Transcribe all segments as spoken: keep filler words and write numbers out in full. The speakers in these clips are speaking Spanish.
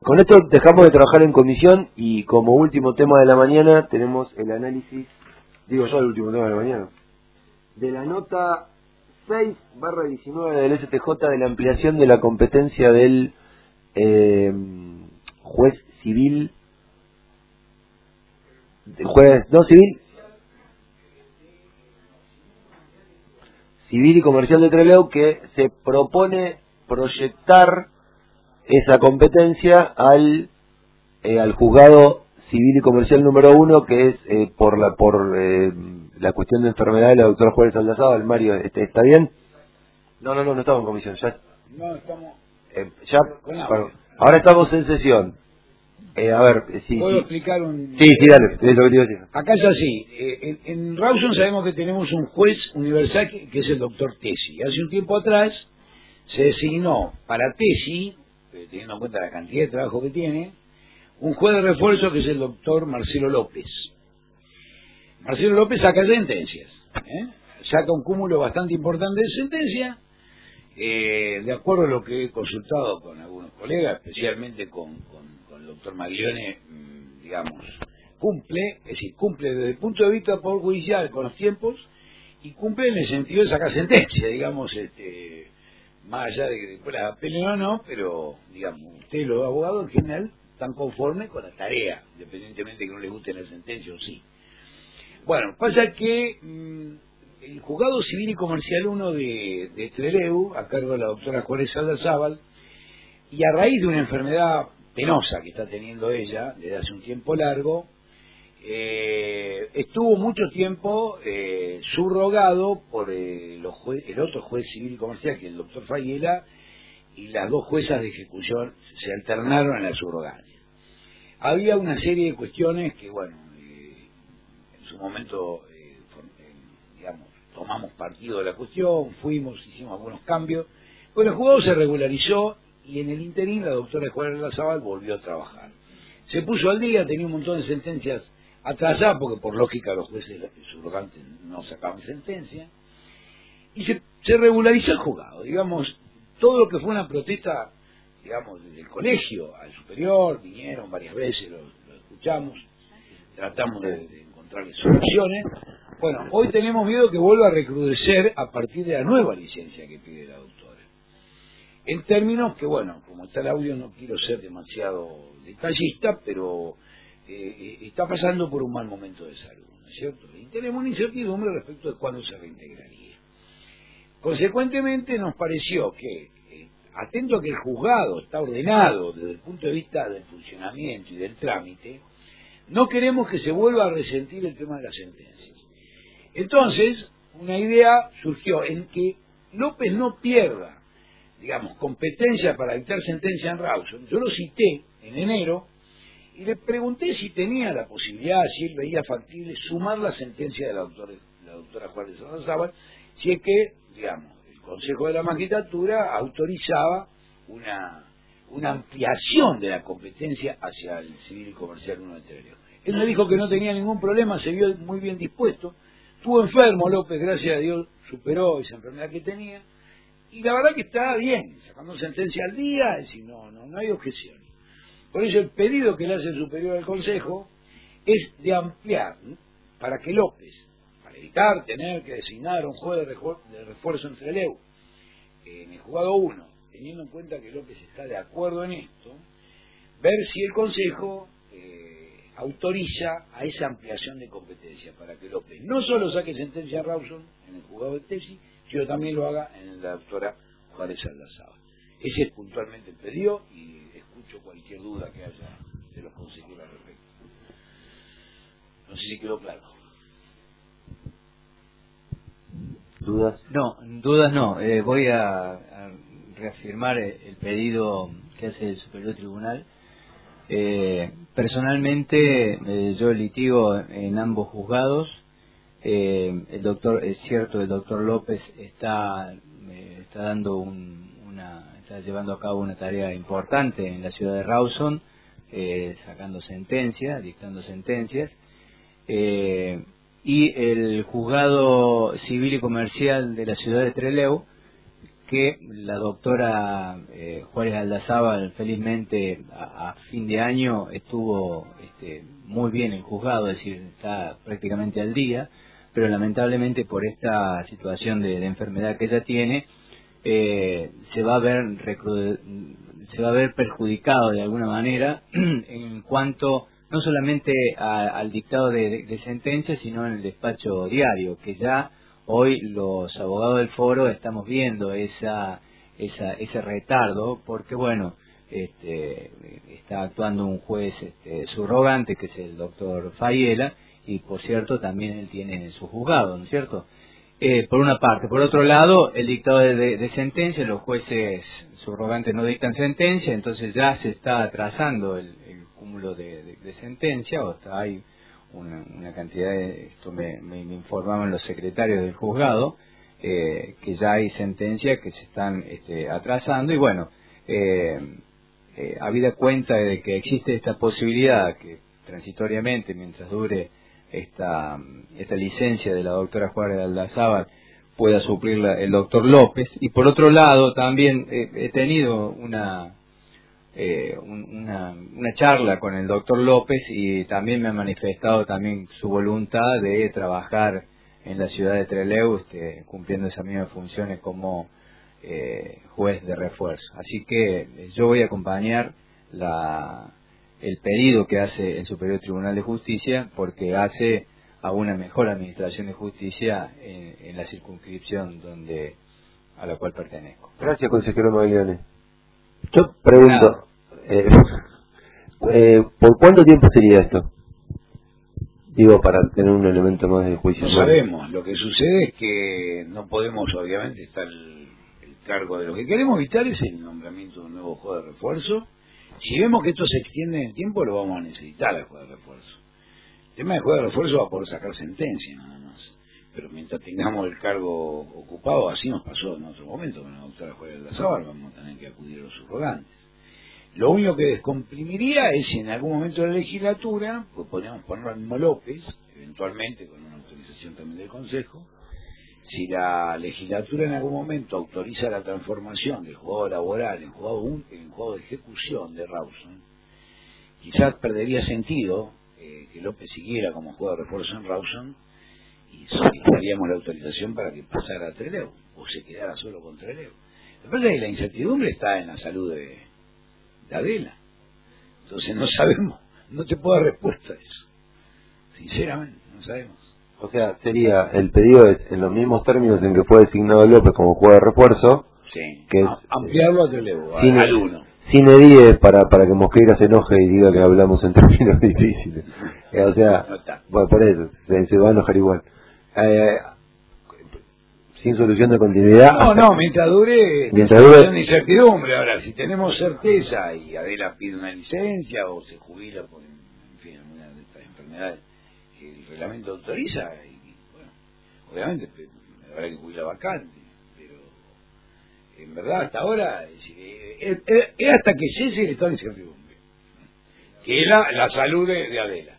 con esto dejamos de trabajar en comisión y como último tema de la mañana tenemos el análisis, digo yo el último tema de la mañana, de la nota seis barra diecinueve del S T J de la ampliación de la competencia del eh, juez civil, juez, no civil, civil y comercial de Trelew, que se propone proyectar esa competencia al eh, al juzgado civil y comercial número uno, que es eh, por la por eh, la cuestión de enfermedad de la doctora Juárez Aldazábal. Mario, ¿este, ¿está bien? No, no, no, no estamos en comisión, ya. No, estamos... Eh, ya, perdón. Ahora estamos en sesión. Eh, a ver, eh, sí, ¿Puedo sí. explicar un...? Sí, sí, dale, es lo que te iba a decir. Acá es así. Eh, en, en Rawson sabemos que tenemos un juez universal que, que es el doctor Tesi. Hace un tiempo atrás se designó para Tesi, eh, teniendo en cuenta la cantidad de trabajo que tiene, un juez de refuerzo que es el doctor Marcelo López. Marcelo López saca sentencias, ¿eh? saca un cúmulo bastante importante de sentencias, eh, de acuerdo a lo que he consultado con algunos colegas, especialmente con, con, con el doctor Maglione, mmm, digamos, cumple, es decir, cumple desde el punto de vista poder judicial con los tiempos y cumple en el sentido de sacar sentencia, digamos, este, más allá de que después las apelen o no, pero, digamos, ustedes los abogados en general están conformes con la tarea, independientemente de que no les guste la sentencia o sí. Bueno, pasa que mmm, el juzgado civil y comercial uno de, de Trelew, a cargo de la doctora Juárez Aldazábal, y a raíz de una enfermedad penosa que está teniendo ella desde hace un tiempo largo, eh, estuvo mucho tiempo eh, subrogado por eh, los jue el otro juez civil y comercial, que es el doctor Fayela, y las dos juezas de ejecución se alternaron en la subrogancia. Había una serie de cuestiones que, bueno, eh, en su momento, eh, for, eh, digamos, tomamos partido de la cuestión, fuimos, hicimos algunos cambios. Bueno, el juzgado se regularizó y en el interín la doctora Juárez Aldazábal volvió a trabajar. Se puso al día, tenía un montón de sentencias atrasadas, porque por lógica los jueces subrogantes no sacaban sentencia, y se, se regularizó el juzgado, digamos, todo lo que fue una protesta, digamos, desde el colegio al superior, vinieron varias veces, lo, lo escuchamos, tratamos de, de encontrarle soluciones. Bueno, hoy tenemos miedo que vuelva a recrudecer a partir de la nueva licencia que pide la doctora. En términos que, bueno, como está el audio, no quiero ser demasiado detallista, pero eh, está pasando por un mal momento de salud, ¿no es cierto? Y tenemos una incertidumbre respecto de cuándo se reintegraría. Consecuentemente, nos pareció que, eh, atento a que el juzgado está ordenado desde el punto de vista del funcionamiento y del trámite, no queremos que se vuelva a resentir el tema de las sentencias. Entonces, una idea surgió en que López no pierda, digamos, competencia para dictar sentencia en Rawson. Yo lo cité en enero y le pregunté si tenía la posibilidad, si él veía factible sumar la sentencia de la doctora, la doctora Juárez Aldazábal, si es que, digamos, el Consejo de la Magistratura autorizaba una, una ampliación de la competencia hacia el civil y comercial uno de Trelew. Él me dijo que no tenía ningún problema, se vio muy bien dispuesto. Estuvo enfermo López, gracias a Dios superó esa enfermedad que tenía, y la verdad que está bien, sacando sentencia al día, es decir, no, no, no hay objeciones. Por eso el pedido que le hace el superior al Consejo es de ampliar, ¿no?, para que López, para evitar tener que designar un juez de, de refuerzo en Trelew en el juzgado uno, teniendo en cuenta que López está de acuerdo en esto, ver si el Consejo eh, autoriza a esa ampliación de competencia, para que López no solo saque sentencia a Rawson en el juzgado de Tesi, sino también lo haga en la doctora Juárez Aldazábal. Ese es puntualmente el pedido y escucho cualquier duda que haya de los consejeros al respecto. No sé si quedó claro. ¿Dudas? No, dudas no. Eh, voy a, a reafirmar el, el pedido que hace el Superior Tribunal. Eh, personalmente, eh, yo litigo en ambos juzgados. Eh, el doctor, es cierto, el doctor López está, eh, está dando un, una, está llevando a cabo una tarea importante en la ciudad de Rawson, eh, sacando sentencias, dictando sentencias. Eh, y el juzgado civil y comercial de la ciudad de Trelew que la doctora eh, Juárez Aldazábal felizmente a, a fin de año estuvo este, muy bien en juzgado, es decir, está prácticamente al día, pero lamentablemente por esta situación de, de enfermedad que ella tiene, eh, se va a ver recru- se va a ver perjudicado de alguna manera en cuanto no solamente a, al dictado de, de, de sentencia, sino en el despacho diario, que ya hoy los abogados del foro estamos viendo esa, esa ese retardo, porque bueno, este, está actuando un juez este, subrogante, que es el doctor Fayela, y por cierto también él tiene su juzgado, ¿no es cierto? Eh, por una parte. Por otro lado, el dictado de, de, de sentencia, los jueces subrogantes no dictan sentencia, entonces ya se está atrasando el, el cúmulo de, de, de sentencia, o hasta hay una, una cantidad de, esto me, me, me informaban los secretarios del juzgado, eh, que ya hay sentencias que se están este, atrasando, y bueno, eh, eh, habida cuenta de que existe esta posibilidad que transitoriamente, mientras dure esta esta licencia de la doctora Juárez Aldazábal, pueda suplirla el doctor López. Y por otro lado también eh, he tenido una, eh, un, una una charla con el doctor López, y también me ha manifestado también su voluntad de trabajar en la ciudad de Trelew, este, cumpliendo esas mismas funciones como eh, juez de refuerzo. Así que eh, yo voy a acompañar la el pedido que hace el Superior Tribunal de Justicia, porque hace a una mejor administración de justicia en, en la circunscripción donde a la cual pertenezco. Gracias, consejero Maglione. Yo pregunto, eh, eh, ¿por cuánto tiempo sería esto? Digo, para tener un elemento más de juicio. No sabemos. Lo que sucede es que no podemos, obviamente, estar el, el cargo de lo que queremos evitar es el nombramiento de un nuevo juez de refuerzo. Si vemos que esto se extiende en el tiempo, lo vamos a necesitar al juez de refuerzo. El tema del juez de refuerzo va a poder sacar sentencia nada más. Pero mientras tengamos el cargo ocupado, así nos pasó en otro momento con la doctora Juárez Aldazábal, vamos a tener que acudir a los subrogantes. Lo único que descomprimiría es si en algún momento de la legislatura, pues podríamos ponerlo al mismo López, eventualmente con una autorización también del Consejo, si la legislatura en algún momento autoriza la transformación del juzgado laboral en juzgado, un, en juzgado de ejecución de Rawson, quizás perdería sentido eh, que López siguiera como juez de refuerzo en Rawson, y solicitaríamos la autorización para que pasara a Trelew, o se quedara solo con Trelew. La verdad es que la incertidumbre está en la salud de, de Adela. Entonces no sabemos, no te puedo dar respuesta a eso. Sinceramente, no sabemos. O sea, sería, el pedido es en los mismos términos en que fue designado López como juez de refuerzo, sí, que es, ampliarlo a Trelew, sin, al uno. Sin edie para, para que Mosqueira se enoje y diga que hablamos en términos difíciles. Eh, o sea, no bueno, por eso, se, se va a enojar igual. Eh, sin solución de continuidad. No, no, mientras dure, mientras dure de incertidumbre. Ahora, si tenemos certeza y Adela pide una licencia o se jubila por, en fin, alguna de estas enfermedades que el reglamento autoriza, y bueno, obviamente habrá que cubrir la vacante, pero en verdad hasta ahora es, es, es, es hasta que cese el estado de incertidumbre, que es la, la salud de, de Adela.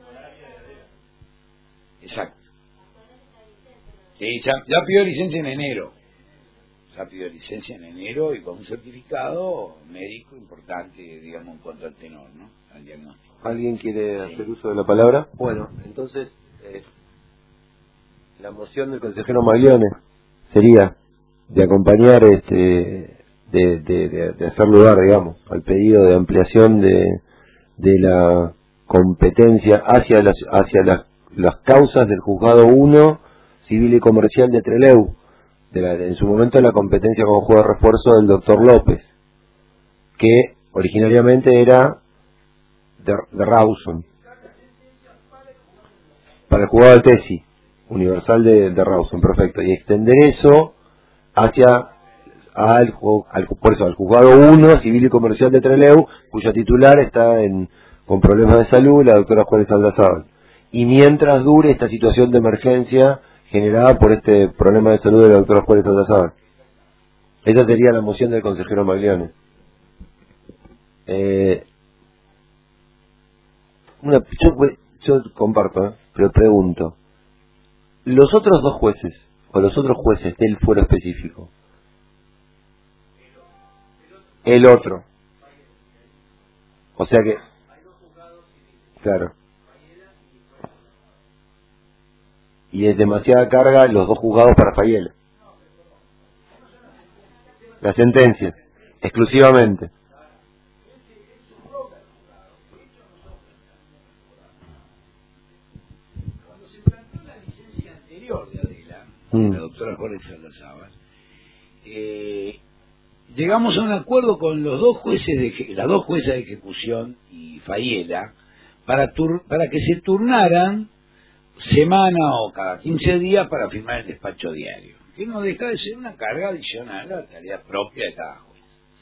Exacto. Sí, ya, ya pidió licencia en enero. Ya pidió licencia en enero y con un certificado médico importante, digamos, en cuanto al tenor, ¿no? Al diagnóstico. ¿Alguien quiere sí. hacer uso de la palabra? Bueno, entonces, eh, la moción del consejero Maglione sería de acompañar, este, de, de, de, de hacer lugar, digamos, al pedido de ampliación de, de la competencia hacia las, hacia las, las causas del juzgado uno civil y comercial de Trelew, de la, de, en su momento la competencia como juez de refuerzo del doctor López, que originariamente era de, de Rawson, para el juzgado de Tesi, universal de, de Rawson, perfecto, y extender eso hacia al, al, por eso, al juzgado uno civil y comercial de Trelew, cuyo titular está en, con problemas de salud, la doctora Juárez Aldazábal. Y mientras dure esta situación de emergencia generada por este problema de salud de la doctora Juárez Aldazábal. Esa sería la moción del consejero Maglione. Eh, una, yo, yo comparto, ¿eh? Pero pregunto, los otros dos jueces, o los otros jueces del fuero específico, el otro. O sea que, claro. Y es demasiada carga los dos juzgados para Fayela. La sentencia, exclusivamente. Cuando se planteó la licencia anterior de Adela, mm. la doctora Jorge Saldazábal, eh, llegamos a un acuerdo con los dos jueces de las dos juezas de ejecución y Fayela para tur, para que se turnaran semana o cada quince días para firmar el despacho diario, que no deja de ser una carga adicional a la tarea propia de cada juez.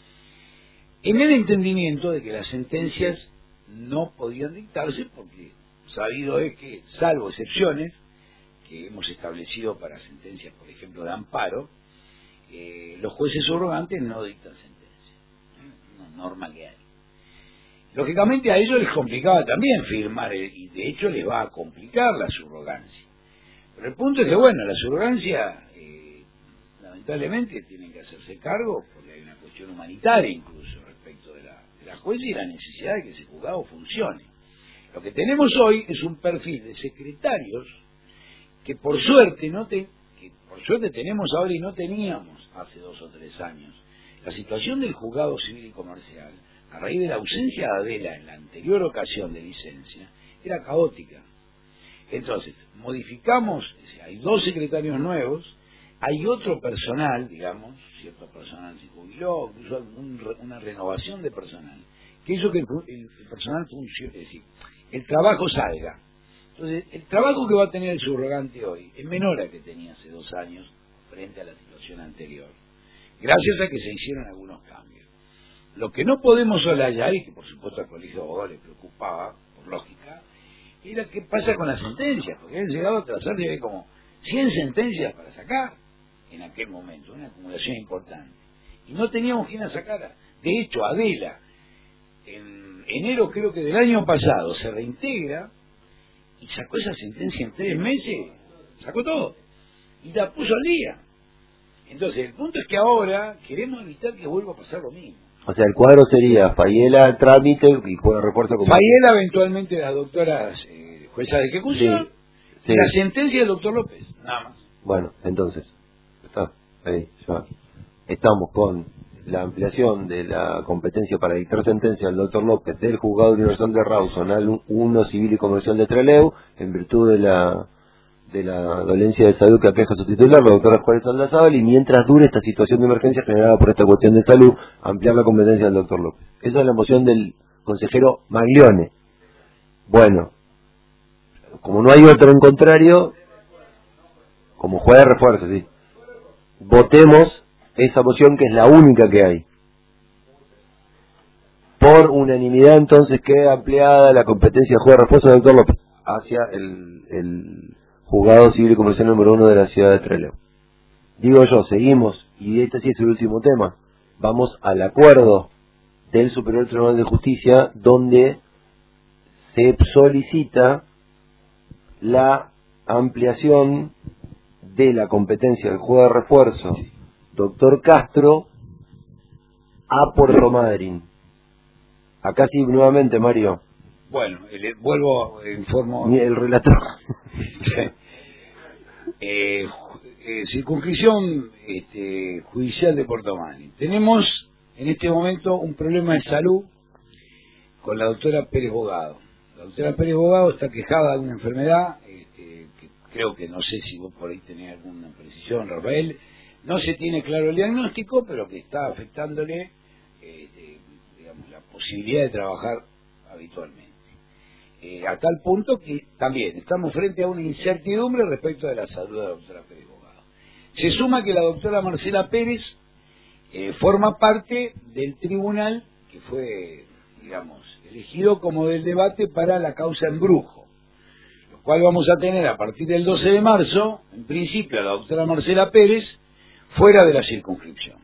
En el entendimiento de que las sentencias no podían dictarse porque sabido es que, salvo excepciones que hemos establecido para sentencias, por ejemplo, de amparo, eh, los jueces subrogantes no dictan sentencias, ¿eh? Una norma que hay. Lógicamente a ellos les complicaba también firmar, y de hecho les va a complicar la subrogancia. Pero el punto es que, bueno, la subrogancia, eh, lamentablemente, tienen que hacerse cargo, porque hay una cuestión humanitaria incluso respecto de la, de la jueza y la necesidad de que ese juzgado funcione. Lo que tenemos hoy es un perfil de secretarios que por suerte no te, que por suerte tenemos ahora y no teníamos hace dos o tres años. La situación del juzgado civil y comercial, a raíz de la ausencia de Adela en la anterior ocasión de licencia, era caótica. Entonces, modificamos, hay dos secretarios nuevos, hay otro personal, digamos, cierto personal se jubiló, incluso un, una renovación de personal, que hizo que el, el, el personal funcione, es decir, el trabajo salga. Entonces, el trabajo que va a tener el subrogante hoy es menor al que tenía hace dos años frente a la situación anterior, gracias a que se hicieron algunos cambios. Lo que no podemos soslayar, y que por supuesto al Colegio de Abogados le preocupaba, por lógica, era qué pasa con las sentencias, porque han llegado a trazar de como cien sentencias para sacar en aquel momento, una acumulación importante. Y no teníamos quien la sacara. De hecho, Adela, en enero creo que del año pasado, se reintegra y sacó esa sentencia en tres meses, sacó todo, y la puso al día. Entonces, el punto es que ahora queremos evitar que vuelva a pasar lo mismo. O sea, el cuadro sería Fayela, trámite y juego de refuerzo. Como Fayela, eventualmente las doctoras eh, juezas de ejecución, sí, sí. La sentencia del doctor López, nada más. Bueno, entonces, está ahí, ya. Estamos con la ampliación de la competencia para dictar sentencia del doctor López del Juzgado Universal de Rawson al uno Civil y Comercial de Trelew, en virtud de la de la dolencia de salud que aqueja su titular, la doctora Juárez Saldazábal, y mientras dure esta situación de emergencia generada por esta cuestión de salud, ampliar la competencia del doctor López. Esa es la moción del consejero Maglione. Bueno, como no hay otro en contrario, como juez de refuerzo, sí, votemos esa moción que es la única que hay. Por unanimidad entonces queda ampliada la competencia de juez de refuerzo del doctor López hacia el... el Juzgado Civil y Comercial número uno de la ciudad de Trelew. Digo yo, seguimos, y este sí es el último tema, vamos al acuerdo del Superior Tribunal de Justicia, donde se solicita la ampliación de la competencia del juez de refuerzo, doctor Castro, a Puerto Madryn. Acá sí, nuevamente, Mario. Bueno, le vuelvo, informo... El relator. Eh, eh, circunscripción este, judicial de Puerto Madryn. Tenemos en este momento un problema de salud con la doctora Pérez Bogado. La doctora Pérez Bogado está quejada de una enfermedad, este, que creo que no sé si vos por ahí tenés alguna precisión, Rafael. No se tiene claro el diagnóstico, pero que está afectándole este, digamos, la posibilidad de trabajar habitualmente. Eh, a tal punto que también estamos frente a una incertidumbre respecto de la salud de la doctora Pérez Bogado. Se suma que la doctora Marcela Pérez eh, forma parte del tribunal que fue, digamos, elegido como del debate para la causa embrujo, lo cual vamos a tener a partir del doce de marzo, en principio, a la doctora Marcela Pérez fuera de la circunscripción.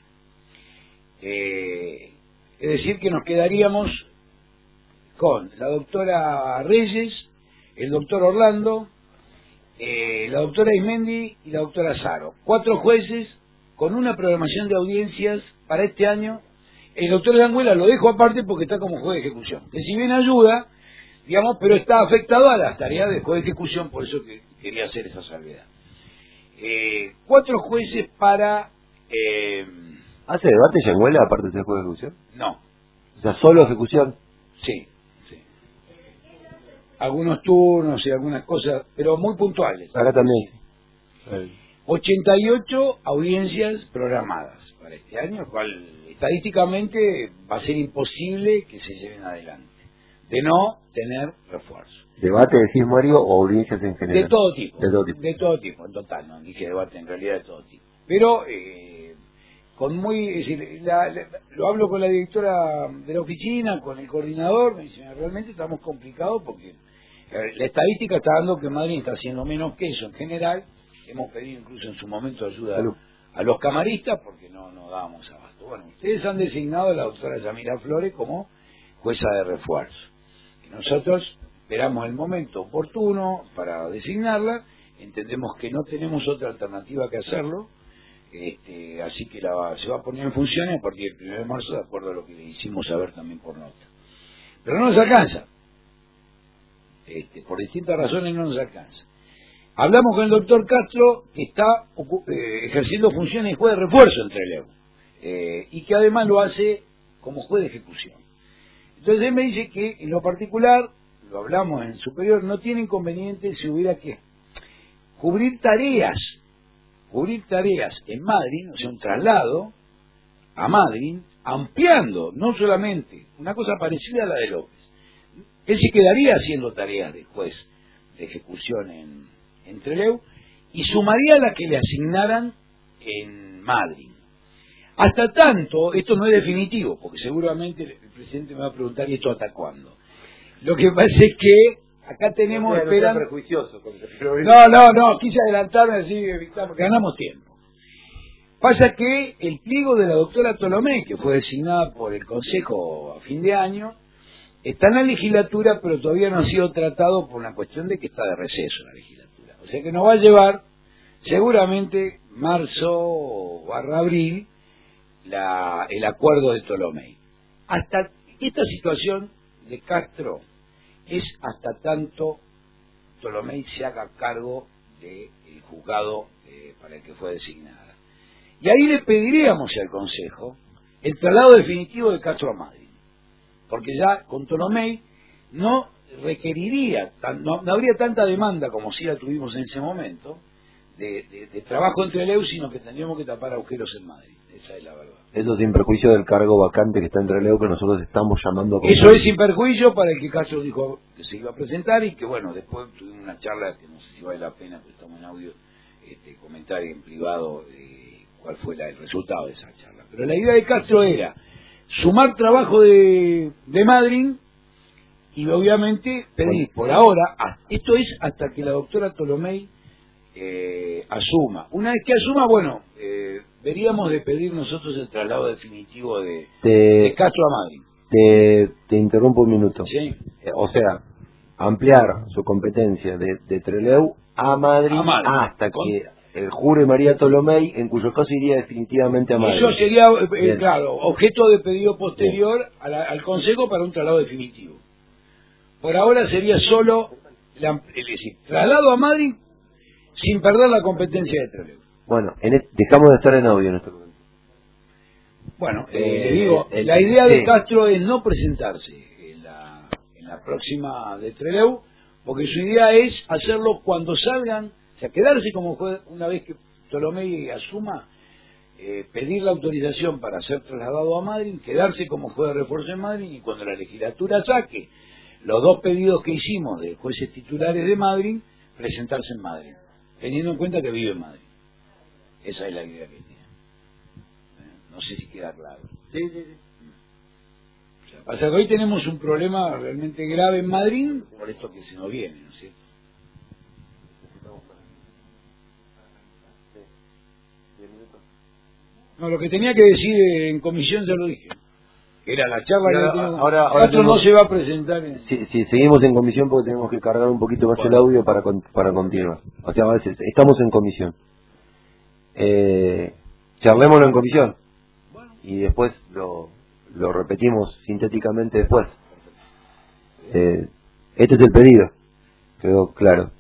Eh, es decir, que nos quedaríamos con la doctora Reyes, el doctor Orlando, eh, la doctora Ismendi y la doctora Saro. Cuatro jueces con una programación de audiencias para este año el doctor Languela lo dejo aparte porque está como juez de ejecución. Que si bien ayuda, digamos, pero está afectado a las tareas de juez de ejecución, por eso que quería hacer esa salvedad. Eh, cuatro jueces para... Eh, ¿Hace debate Yanguela aparte de ser juez de ejecución? no. O sea, solo ejecución. Sí, sí. Algunos turnos y algunas cosas, pero muy puntuales. Acá también. ochenta y ocho audiencias programadas para este año, cual estadísticamente va a ser imposible que se lleven adelante, de no tener refuerzo. ¿Debate decís, Mario, o audiencias en general? De todo tipo. De todo tipo. De todo tipo, en total, no dije debate, en realidad de todo tipo. Pero, eh, con muy, es decir, la, la, lo hablo con la directora de la oficina, con el coordinador, me dice, realmente estamos complicados porque eh, la estadística está dando que Madrid está haciendo menos que eso en general. Hemos pedido incluso en su momento ayuda Salud. a los camaristas porque no nos dábamos abasto. Bueno, ustedes han designado a la doctora Yamila Flores como jueza de refuerzo. Y nosotros esperamos el momento oportuno para designarla, entendemos que no tenemos otra alternativa que hacerlo, este, así que la, se va a poner en funciones a partir del primero de marzo, de acuerdo a lo que le hicimos saber también por nota. Pero no nos alcanza, este, por distintas razones no nos alcanza. Hablamos con el doctor Castro, que está eh, ejerciendo funciones de juez de refuerzo en Trelew, eh, y que además lo hace como juez de ejecución. Entonces él me dice que en lo particular, lo hablamos en superior, no tiene inconveniente si hubiera que cubrir tareas, cubrir tareas en Madrid, o sea, un traslado a Madrid, ampliando, no solamente, una cosa parecida a la de López. Él se quedaría haciendo tareas de juez de ejecución en, en Trelew y sumaría las que le asignaran en Madrid. Hasta tanto, esto no es definitivo, porque seguramente el presidente me va a preguntar, ¿y esto hasta cuándo? Lo que pasa es que acá tenemos no, esperando... No, no, no, no, quise adelantarme así, evitamos, ganamos tiempo. Pasa que el pliego de la doctora Tolomé, que fue designada por el Consejo a fin de año, está en la legislatura, pero todavía no ha sido tratado por una cuestión de que está de receso la legislatura. O sea que nos va a llevar, seguramente, marzo barra abril, la, el acuerdo de Tolomé. Hasta esta situación de Castro es hasta tanto Tolomé se haga cargo del juzgado eh, para el que fue designada. Y ahí le pediríamos al Consejo el traslado definitivo de Castro a Madrid, porque ya con Tolomé no requeriría, tan, no, no habría tanta demanda como si la tuvimos en ese momento, de, de, de trabajo entre Trelew, sino que tendríamos que tapar agujeros en Madrid. Esa es la verdad. Eso sin perjuicio del cargo vacante que está en Trelew, que nosotros estamos llamando... Eso es sin perjuicio para el que Castro dijo que se iba a presentar y que, bueno, después tuvimos una charla que no sé si vale la pena, porque estamos en audio, este, comentar en privado eh, cuál fue la, el resultado de esa charla. Pero la idea de Castro era sumar trabajo de, de Madrid y obviamente pedir por ahora, esto es hasta que la doctora Tolomé eh, asuma. Una vez que asuma, bueno, eh, veríamos de pedir nosotros el traslado definitivo de, te, de Castro a Madrid. Te, te interrumpo un minuto. Sí. Eh, o sea, ampliar su competencia de, de Trelew a Madrid, a Madrid. hasta Con... que el jure María Tolomé, en cuyo caso iría definitivamente a Madrid. Eso sería, eh, claro, objeto de pedido posterior a la, al Consejo para un traslado definitivo. Por ahora sería solo la, es decir, traslado a Madrid sin perder la competencia de Trelew. Bueno, en el, dejamos de estar en audio en este momento. Bueno, eh, eh, le digo, el, la idea sí. de Castro es no presentarse en la, en la próxima de Trelew, porque su idea es hacerlo cuando salgan, o sea, quedarse como juez una vez que Tolomé asuma, eh, pedir la autorización para ser trasladado a Madrid, quedarse como juez de refuerzo en Madrid, y cuando la legislatura saque los dos pedidos que hicimos de jueces titulares de Madrid, presentarse en Madrid, teniendo en cuenta que vive en Madrid. Esa es la idea que tiene. No sé si queda claro. Sí, sí, sí. O sea, pasa que hoy tenemos un problema realmente grave en Madrid por esto que se nos viene, ¿no es cierto? No, lo que tenía que decir en comisión ya lo dije. Era la charla ahora, que tengo. ahora, ahora Castro tenemos, no se va a presentar. En... Si, si seguimos en comisión porque tenemos que cargar un poquito más bueno. el audio para para continuar. O sea, a veces estamos en comisión. Eh, charlémoslo en comisión. Bueno. Y después lo, lo repetimos sintéticamente después. Eh, este es el pedido, quedó claro.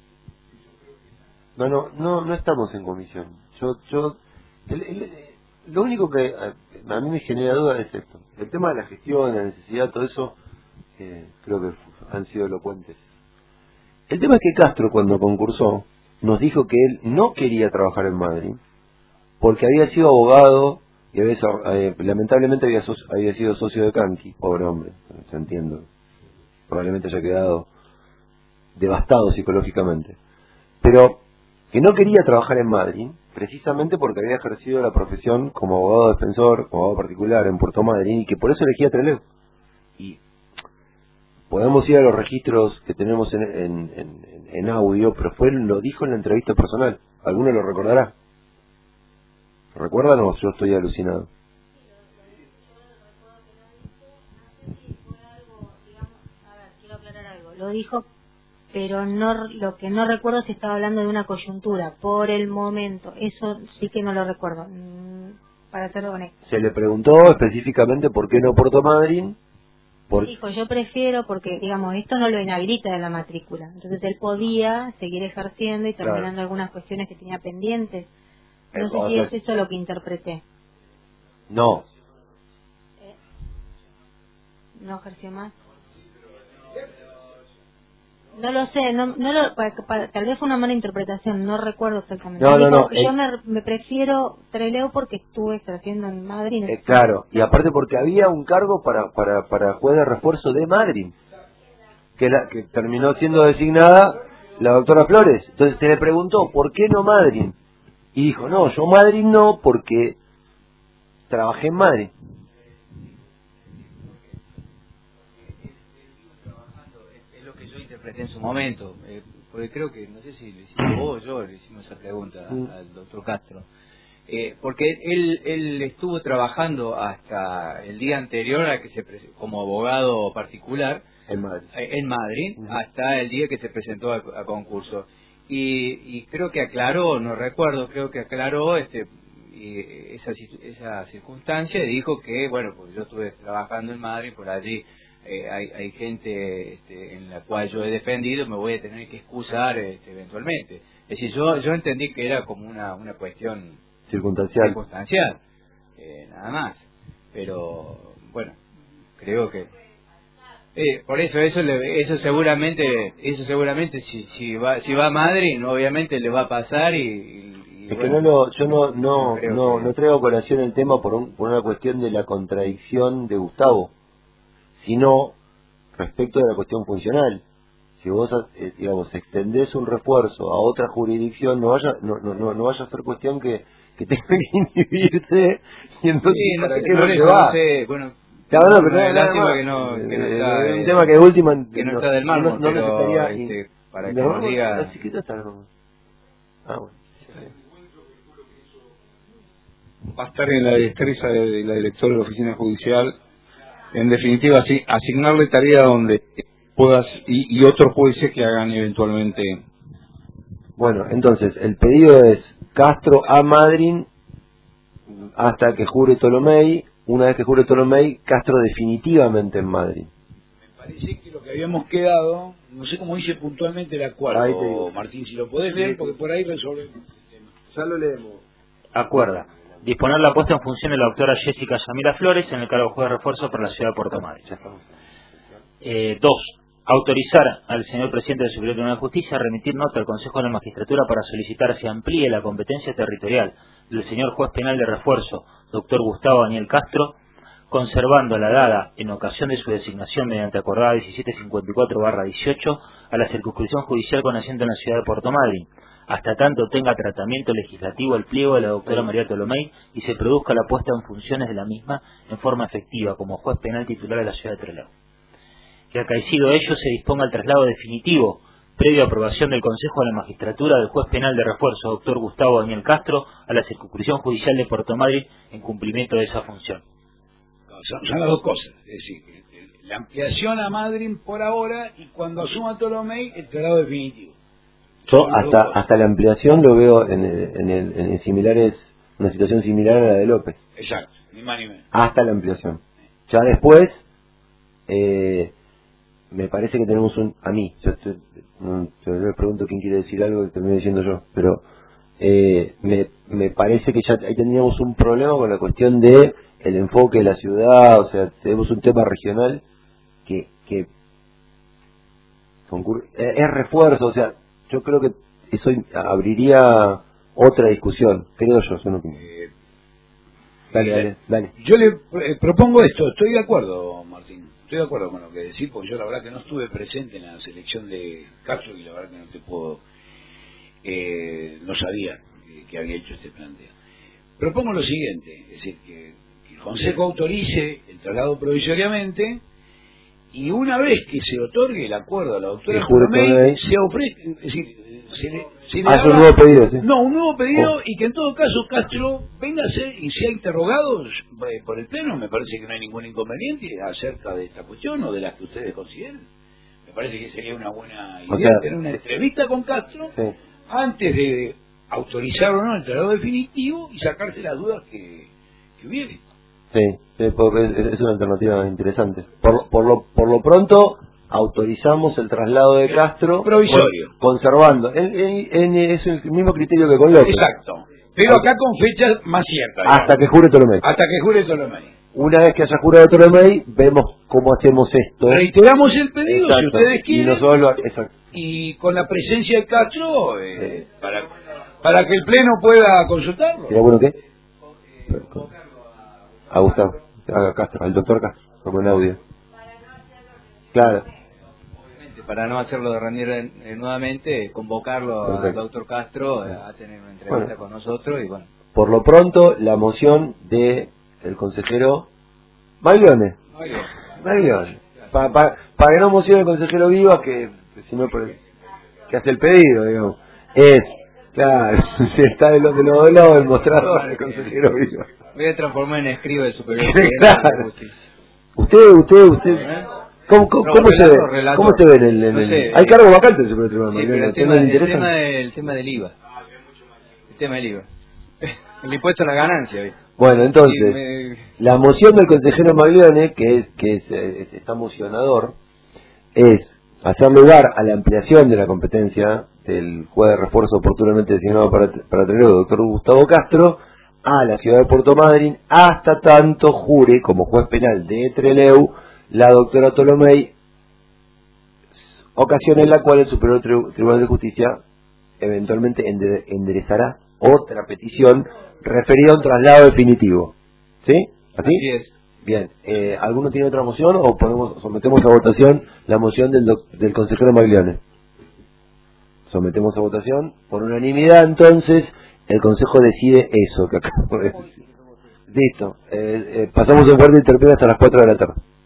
No, no, no, no estamos en comisión. Yo, yo, el, el, lo único que a, a mí me genera duda es esto. El tema de la gestión, la necesidad, todo eso, eh, creo que han sido elocuentes. El tema es que Castro, cuando concursó, nos dijo que él no quería trabajar en Madrid, porque había sido abogado y había, eh, lamentablemente había, so, había sido socio de Canqui, pobre hombre, se entiendo. Probablemente haya quedado devastado psicológicamente. Pero que no quería trabajar en Madrid, precisamente porque había ejercido la profesión como abogado defensor, como abogado particular en Puerto Madryn, y que por eso elegía Trelew. Y podemos ir a los registros que tenemos en, en, en, en audio, pero fue lo dijo en la entrevista personal. ¿Alguno lo recordará? ¿Lo recuerdan o yo estoy alucinado? Lo dijo, pero no, lo que no recuerdo si estaba hablando de una coyuntura por el momento. Eso sí que no lo recuerdo, para ser honesto. Se le preguntó específicamente por qué no Puerto Madryn. Por... Dijo, yo prefiero porque, digamos, esto no lo inhabilita de la matrícula. Entonces él podía seguir ejerciendo y terminando claro. algunas cuestiones que tenía pendientes. No eh, sé si es eso lo que interpreté. No. ¿Eh? ¿No ejerció más? No lo sé, no, no lo, para, para, tal vez fue una mala interpretación, no recuerdo exactamente. No, no, no. Yo eh, me, me prefiero Trelew porque estuve ejerciendo en Madrid. Eh, claro, y aparte porque había un cargo para para para juez de refuerzo de Madrid, que, la, que terminó siendo designada la doctora Flores. Entonces se le preguntó, ¿por qué no Madrid? Y dijo, no, yo Madrid no, porque trabajé en Madrid. En su momento, eh, porque creo que, no sé si le hicimos vos o yo, le hicimos esa pregunta mm. al doctor Castro, eh, porque él él estuvo trabajando hasta el día anterior a que se como abogado particular en Madrid, eh, en Madrid mm. hasta el día que se presentó a, a concurso, y, y creo que aclaró, no recuerdo, creo que aclaró este y esa, esa circunstancia, y dijo que, bueno, pues yo estuve trabajando en Madrid, por allí Eh, hay, hay gente este, en la cual yo he defendido, me voy a tener que excusar este, eventualmente. Es decir, yo yo entendí que era como una una cuestión circunstancial, circunstancial eh, nada más. Pero, bueno, creo que... Eh, por eso, eso le, eso seguramente, eso seguramente si si va si va a Madrid, obviamente le va a pasar y... y es bueno, que no lo, yo no no no, no, que... no traigo a colación el tema por, un, por una cuestión de la contradicción de Gustavo, sino respecto de la cuestión funcional. Si vos, eh, digamos, extendés un refuerzo a otra jurisdicción, no vaya no no no, no vaya a ser cuestión que, que tenga que inhibirse, y entonces sí, no, ¿para qué no, no le va? No sé, bueno, claro, no, pero no, no, lástima que no, que no eh, está... un tema que de última... Que no, no está del mármol, no, no pero necesitaría... este, para no, que nos diga... No, sí que está el mármol. Ah, bueno. Va a estar en la destreza de la directora de la oficina judicial. En definitiva, sí, asignarle tarea donde puedas y, y otros jueces que hagan eventualmente. Bueno, entonces, el pedido es Castro a Madryn hasta que jure Tolomei. Una vez que jure Tolomei, Castro definitivamente en Madrid. Me parece que lo que habíamos quedado, no sé cómo dice puntualmente el acuerdo, Martín, si lo podés leer, porque por ahí resolvemos el tema. Ya lo leemos. Acuerda. Disponer la puesta en función de la doctora Jessica Yamila Flores en el cargo de juez de refuerzo para la ciudad de Puerto Madryn. Eh, dos. Autorizar al señor presidente del Superior Tribunal de Justicia a remitir nota al Consejo de la Magistratura para solicitar se amplíe la competencia territorial del señor juez penal de refuerzo, doctor Gustavo Daniel Castro, conservando la dada en ocasión de su designación mediante acordada diecisiete cincuenta y cuatro barra dieciocho a la circunscripción judicial con asiento en la ciudad de Puerto Madryn, hasta tanto tenga tratamiento legislativo el pliego de la doctora María Tolomei y se produzca la puesta en funciones de la misma en forma efectiva como juez penal titular de la ciudad de Trelew. Que acaecido ello se disponga el traslado definitivo, previa aprobación del Consejo de la Magistratura, del juez penal de refuerzo doctor Gustavo Daniel Castro a la circunscripción judicial de Puerto Madryn en cumplimiento de esa función. Son, son las dos cosas, es decir, la ampliación a Madryn por ahora y cuando asuma Tolomei el traslado definitivo. Yo hasta hasta la ampliación lo veo en, en, en, en similares, una situación similar a la de López. Exacto, ni más ni menos. Hasta la ampliación. Ya después, eh, me parece que tenemos un... A mí, yo, estoy, no, yo le pregunto quién quiere decir algo y termino diciendo yo, pero eh, me, me parece que ya ahí teníamos un problema con la cuestión de el enfoque de la ciudad, o sea, tenemos un tema regional que, que concurre, es, es refuerzo, o sea, yo creo que eso abriría otra discusión, creo yo, es una opinión. Eh, dale, dale, dale. Yo le eh, propongo esto, estoy de acuerdo, Martín, estoy de acuerdo con lo que decís, porque yo la verdad que no estuve presente en la selección de Castro y la verdad que no te puedo, eh, no sabía que, que había hecho este planteo. Propongo lo siguiente, es decir, que, que el Consejo autorice el traslado provisoriamente y una vez que se otorgue el acuerdo a la doctora Tolomei, se ofrece, es decir, se le, se le hace haga, un nuevo pedido, ¿sí? No, un nuevo pedido oh. y que en todo caso Castro véngase y sea interrogado eh, por el Pleno. Me parece que no hay ningún inconveniente acerca de esta cuestión o de las que ustedes consideren. Me parece que sería una buena idea, o sea, tener una entrevista con Castro, sí, antes de autorizar o no el traslado definitivo y sacarse las dudas que, que hubiere. Sí, sí, porque es una alternativa interesante. Por, por, lo, por lo pronto, autorizamos el traslado de Castro provisorio, con, conservando. En, en, en, es el mismo criterio que con López. Exacto. Pero acá con fechas más ciertas. Hasta digamos. que jure Tolomei. Hasta que jure Tolomei. Una vez que haya jurado Tolomei, vemos cómo hacemos esto. Reiteramos el pedido, exacto, si ustedes quieren. Y, nosotros lo, exacto. Y con la presencia de Castro, eh, sí, para, para que el Pleno pueda consultarlo. ¿Sería bueno qué? A Gustavo, a Castro, al doctor Castro, como en audio. Claro. Para no hacerlo de rendir eh, nuevamente, convocarlo al doctor Castro a tener una entrevista bueno, con nosotros y bueno. Por lo pronto, la moción de el consejero Maglione. Maglione. Para pa, pa que no mocione el consejero Vivas, que si no que hace el pedido, digamos. Es, claro, si está de los de los lados del mostrador el consejero Vivas. Voy a transformar en escriba de superior. Claro. Usted, usted, usted. ¿Cómo, cómo, no, cómo relator, se ve? Relator. ¿Cómo se ve en el, en no el... sé, hay cargo vacante en el Superior Tribunal? Sí, pero el, tema, el, tema del, el tema del I V A. El tema del I V A. El impuesto a la ganancia. ¿Ves? Bueno, entonces, me... la moción del consejero Maglione, que es que es, es, está mocionador, es hacer lugar a la ampliación de la competencia del juez de refuerzo oportunamente designado para, para Trelew, doctor Gustavo Castro, a la ciudad de Puerto Madryn, hasta tanto jure como juez penal de Trelew la doctora Tolomei, ocasión en la cual el Superior Tribunal de Justicia eventualmente enderezará otra petición referida a un traslado definitivo. ¿Sí? ¿Así? Así es. Bien. Eh, ¿Alguno tiene otra moción o ponemos, sometemos a votación la moción del, del consejero Maglione? Sometemos a votación por unanimidad, entonces el Consejo decide eso que acabo de decir. Listo. Eh, eh, pasamos en guardia intermedia hasta las cuatro de la tarde.